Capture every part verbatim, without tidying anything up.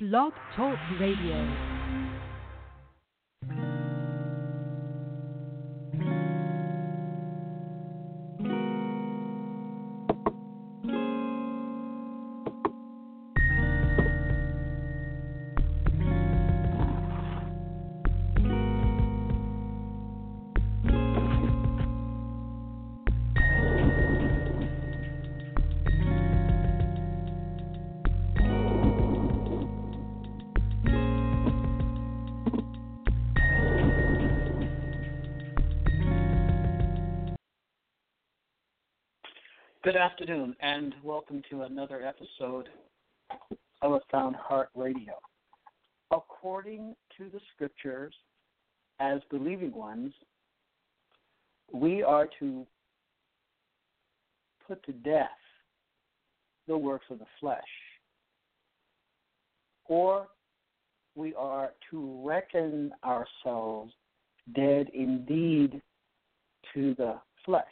Blog Talk Radio. Good afternoon, and welcome to another episode of A Sound Heart Radio. According to the Scriptures, as believing ones, we are to put to death the works of the flesh, or we are to reckon ourselves dead indeed to the flesh.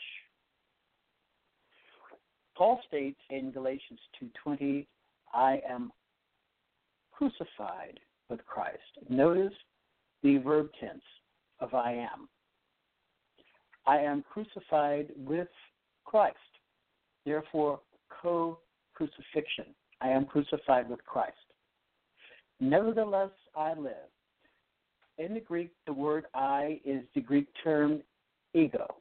Paul states in Galatians two twenty, I am crucified with Christ. Notice the verb tense of I am. I am crucified with Christ. Therefore, co-crucifixion. I am crucified with Christ. Nevertheless, I live. In the Greek, the word I is the Greek term ego.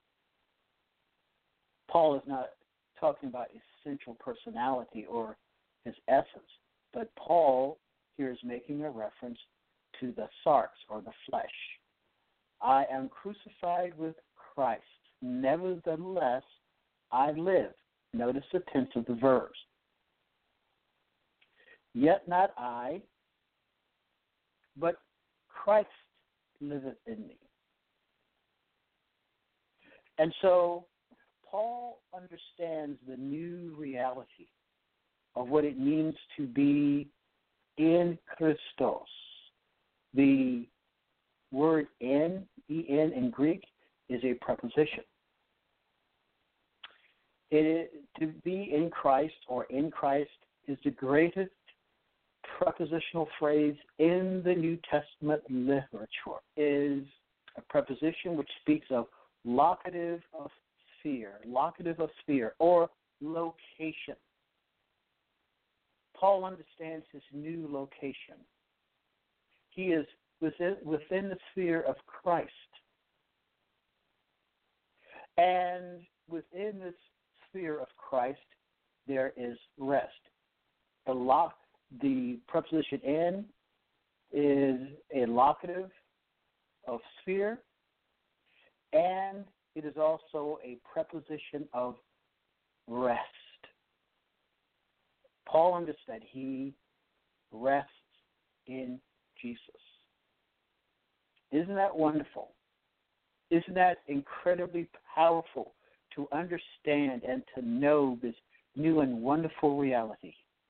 Paul is not talking about essential personality or his essence, but Paul here is making a reference to the sarx, or the flesh. I am crucified with Christ. Nevertheless, I live. Notice the tense of the verbs. Yet not I, but Christ liveth in me. And so Paul understands the new reality of what it means to be in Christos. The word in, en in Greek, is a preposition. It is, to be in Christ or in Christ is the greatest prepositional phrase in the New Testament literature. It is a preposition which speaks of locative of sphere, locative of sphere, or location. Paul understands his new location. He is within, within the sphere of Christ. And within this sphere of Christ, there is rest. The, lo- the preposition in is a locative of sphere, and it is also a preposition of rest. Paul understood he rests in Jesus. Isn't that wonderful? Isn't that incredibly powerful to understand and to know this new and wonderful reality?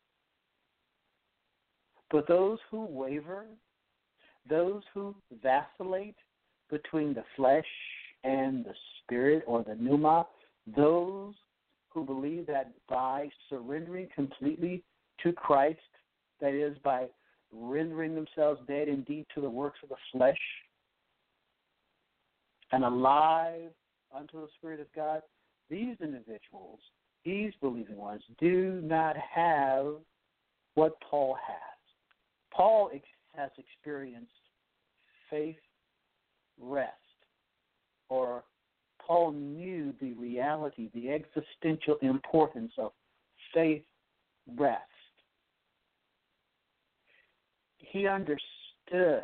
But those who waver, those who vacillate between the flesh and the spirit, or the pneuma, those who believe that by surrendering completely to Christ, that is, by rendering themselves dead indeed to the works of the flesh and alive unto the Spirit of God, these individuals, these believing ones, do not have what Paul has. Paul ex- has experienced faith rest, or Paul knew the reality, the existential importance of faith rest. He understood,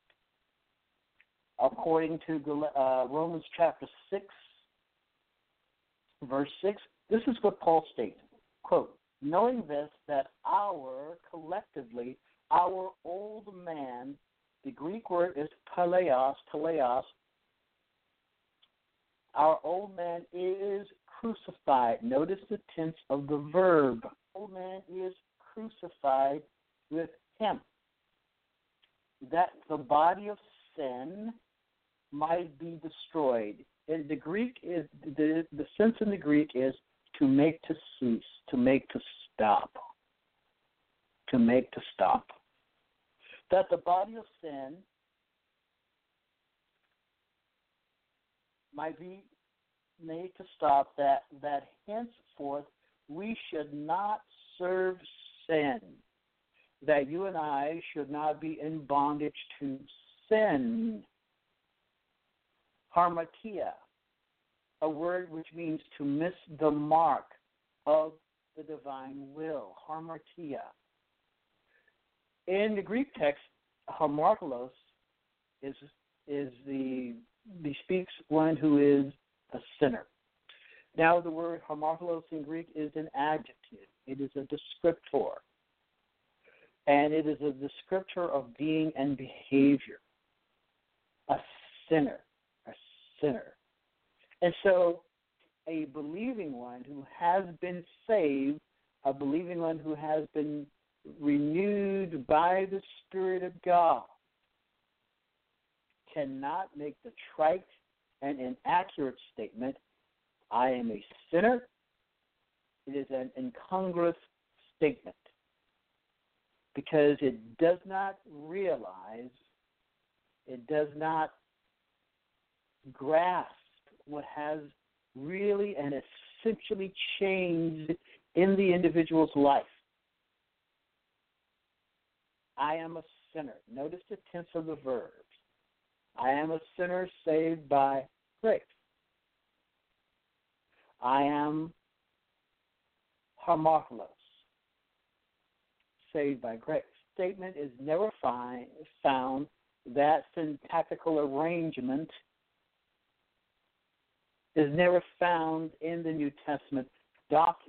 according to uh, Romans chapter six, verse six, this is what Paul states, quote, knowing this, that our, collectively, our old man, the Greek word is paleos, paleos, our old man is crucified. Notice the tense of the verb. Old man is crucified with him. That the body of sin might be destroyed. And the Greek is the the sense in the Greek is to make to cease, to make to stop. To make to stop. that the body of sin might be made to stop, that, that henceforth we should not serve sin, that you and I should not be in bondage to sin. Harmatia, a word which means to miss the mark of the divine will. Harmatia. In the Greek text, hamartolos is is the bespeaks one who is a sinner. Now, the word hamartolos in Greek is an adjective. It is a descriptor. And it is a descriptor of being and behavior. A sinner. A sinner. And so, a believing one who has been saved, a believing one who has been renewed by the Spirit of God, cannot make the trite and inaccurate statement, I am a sinner. It is an incongruous statement because it does not realize, it does not grasp what has really and essentially changed in the individual's life. I am a sinner. Notice the tense of the verbs. I am a sinner saved by grace. I am hamartolos, saved by grace. Statement is never find, found, that syntactical arrangement is never found in the New Testament document.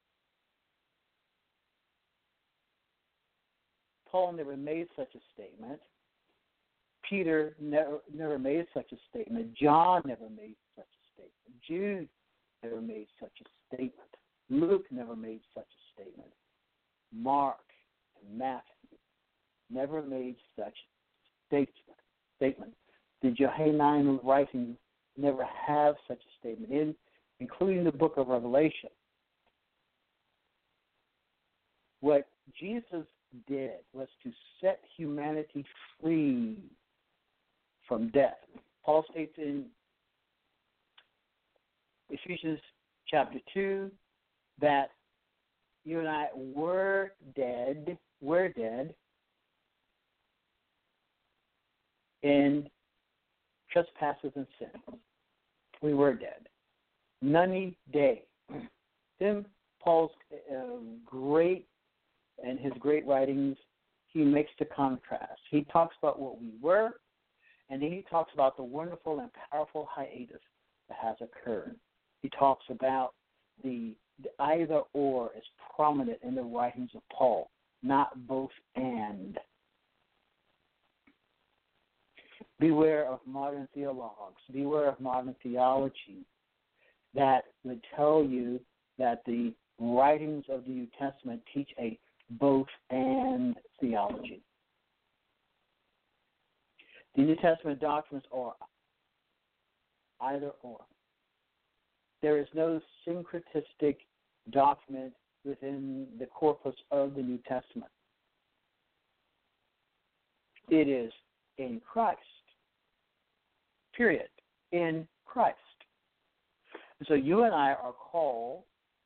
Paul never made such a statement. Peter never, never made such a statement. John never made such a statement. Jude never made such a statement. Luke never made such a statement. Mark and Matthew never made such statement. statement. The Johannine writings never have such a statement, in, including the book of Revelation. What Jesus did was to set humanity free from death. Paul states in Ephesians chapter two that you and I were dead, were dead in trespasses and sins. We were dead. Nunny day. Then Paul's uh, great, and his great writings, he makes the contrast. He talks about what we were, and then he talks about the wonderful and powerful hiatus that has occurred. He talks about the, the either or is prominent in the writings of Paul, not both and. Beware of modern theologues. Beware of modern theology that would tell you that the writings of the New Testament teach a both and theology. The New Testament doctrines are either or. There is no syncretistic document within the corpus of the New Testament. It is in Christ. Period. In Christ. So you and I are called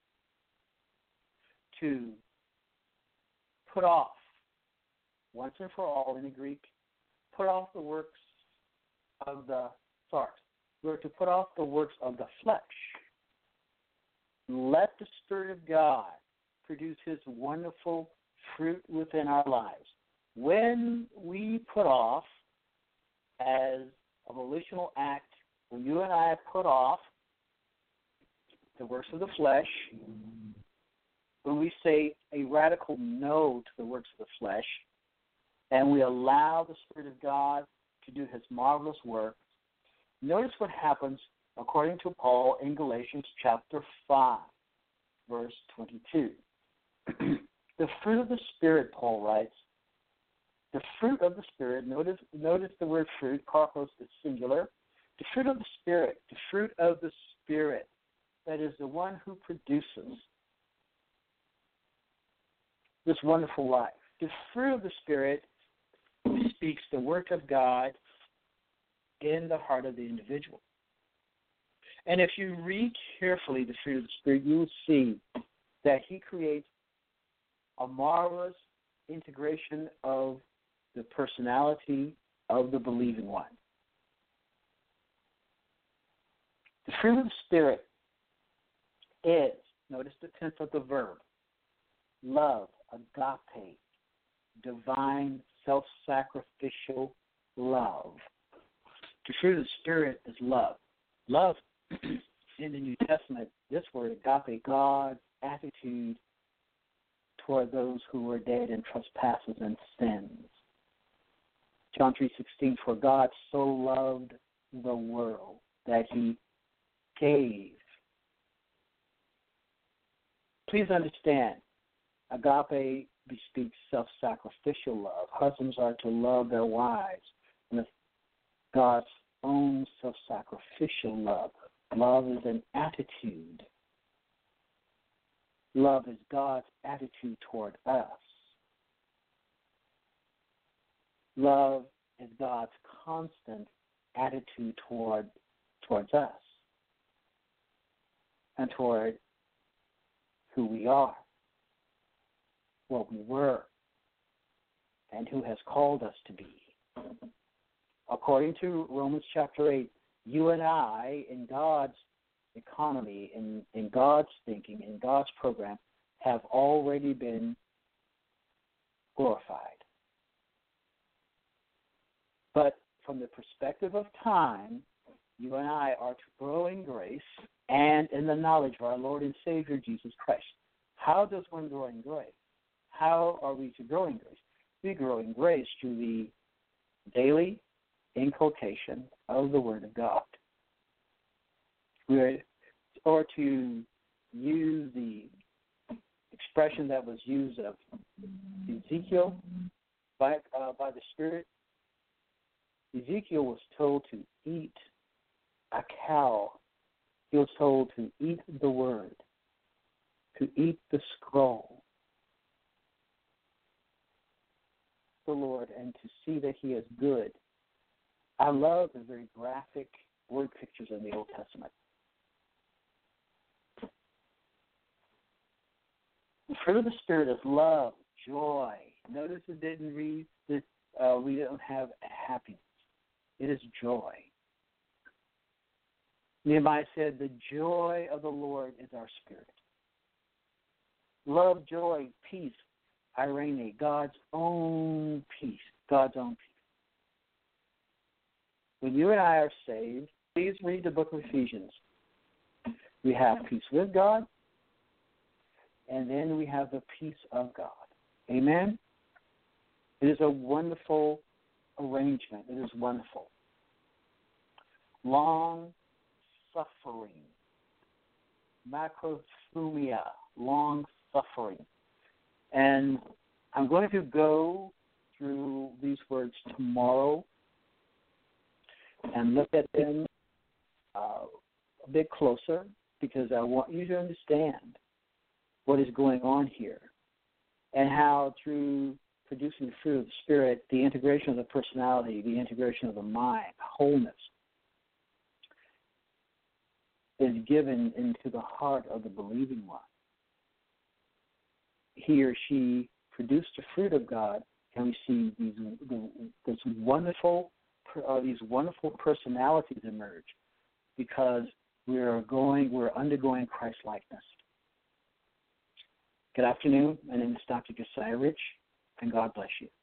to put off, once and for all in the Greek, put off the works of the, sorry, we're to put off the works of the flesh. Let the Spirit of God produce His wonderful fruit within our lives. When we put off, as a volitional act, when you and I put off the works of the flesh, when we say a radical no to the works of the flesh, and we allow the Spirit of God to do His marvelous work, notice what happens according to Paul in Galatians chapter five, verse twenty-two. The fruit of the Spirit, Paul writes, the fruit of the Spirit, notice, notice the word fruit, karpos is singular. The fruit of the Spirit, the fruit of the Spirit, that is the one who produces this wonderful life. The fruit of the Spirit speaks the work of God in the heart of the individual. And if you read carefully the fruit of the Spirit, you will see that he creates a marvelous integration of the personality of the believing one. The fruit of the Spirit is, notice the tense of the verb, love, agape, divine, self-sacrificial love. The fruit of the Spirit is love. Love, in the New Testament, this word, agape, God's attitude toward those who were dead in trespasses and sins. John three sixteen, for God so loved the world that he gave. Please understand, agape bespeaks self-sacrificial love. Husbands are to love their wives with God's own self-sacrificial love. Love is an attitude. Love is God's attitude toward us. Love is God's constant attitude toward towards us and toward who we are, what we were, and who has called us to be. According to Romans chapter eight, you and I, in God's economy, in, in God's thinking, in God's program, have already been glorified. But from the perspective of time, you and I are to grow in grace and in the knowledge of our Lord and Savior, Jesus Christ. How does one grow in grace? How are we to grow in grace? We grow in grace through the daily inculcation of the Word of God. We're, or to use the expression that was used of Ezekiel by, uh, by the Spirit, Ezekiel was told to eat a cow. He was told to eat the Word, to eat the scroll, the Lord, and to see that he is good. I love the very graphic word pictures in the Old Testament. The fruit of the Spirit is love, joy. Notice it didn't read that uh, we don't have happiness. It is joy. Nehemiah said, the joy of the Lord is our spirit. Love, joy, peace, irene, God's own peace, God's own peace. When you and I are saved, please read the book of Ephesians. We have peace with God, and then we have the peace of God. Amen? It is a wonderful arrangement. It is wonderful. Long suffering. Macrothumia, long suffering. And I'm going to go through these words tomorrow and look at them uh, a bit closer, because I want you to understand what is going on here and how through producing the fruit of the Spirit, the integration of the personality, the integration of the mind, wholeness, is given into the heart of the believing one. He or she produced the fruit of God, and we see these this wonderful uh, these wonderful personalities emerge because we're going we're undergoing Christ likeness. Good afternoon. My name is Doctor Josiah Rich, and God bless you.